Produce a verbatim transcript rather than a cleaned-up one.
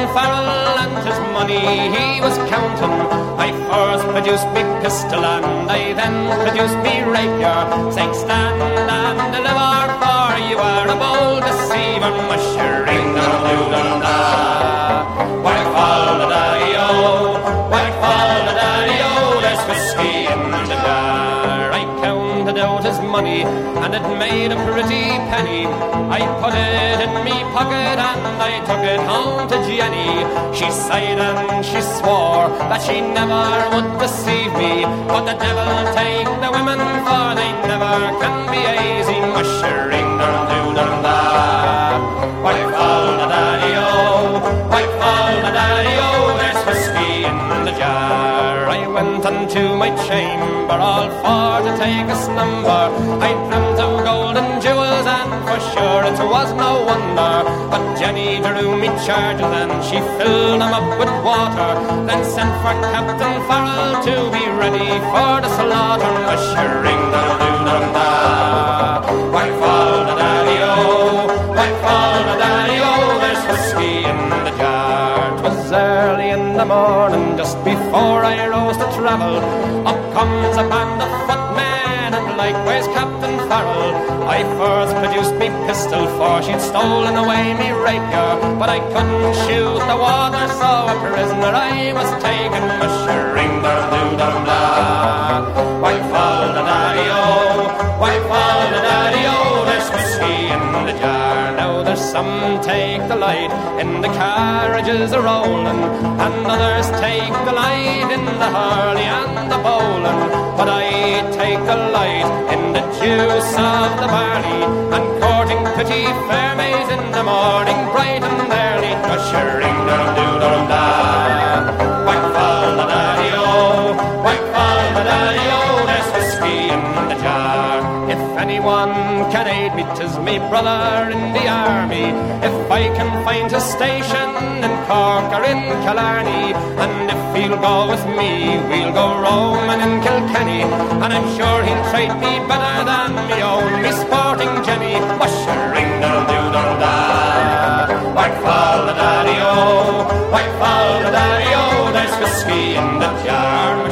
Farrell and his money he was counting. I first produced me pistol and I then produced me rapier, saying stand and deliver, for you are a bold deceiver, mushering down down da. Whack fall the daddy-o, whack fall the daddy-o, there's whiskey in the jar. I counted out his money and it made a pretty penny. I put it in me pocket and I took it home to Jenny. She sighed and she swore that she never would deceive me, but the devil take the women, for they never can be easy, mushering down do down da. Whack fall the daddy-o, whack fall the daddy-o, there's whiskey in the jar. I went unto my chamber all for to take a slumber. I dreamt of golden jewels and for sure it was no wonder. But Jenny drew me charges and she filled them up with water, then sent for Captain Farrell to be ready for the slaughter, mushering down do down da. Whack fall the daddy-o, whack fall the daddy-o, there's whiskey in the jar. 'Twas early in the morning, just before I rose to travel, up comes a band of footmen and likewise Captain Farrell. I first produced me pistol, for she'd stolen away me rapier, but I couldn't shoot the water, so a prisoner I was taken, mushering down do down da. Whack fall the daddy-o, whack fall the daddy-o, there's whiskey in the jar. Now there's some take delight in the carriages a-rolling, and others take delight in the hurley and the bowling, but I take delight in the juice of the barley, and courting pretty fair maids in the morning, bright and early, ushering down do down da. Whack fall the daddy-o, whack fall the daddy-o, there's whiskey in the jar. If anyone can aid me, 'tis me brother in the army. If I can find his station in Cork or in Killarney, and if he'll go with me, we'll go roaming in Kilkenny, and I'm sure he'll treat me better than me own, me sporting Jenny, mushering down do down da. Whack fall the daddy-o, whack fall the daddy-o, there's whiskey in the jar.